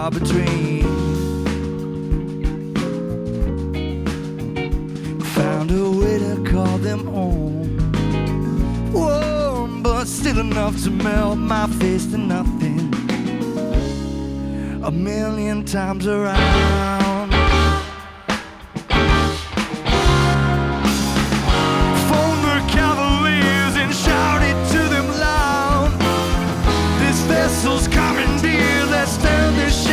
far between. Found a way to call them home, warm but still enough to melt my face to nothing. A million times around.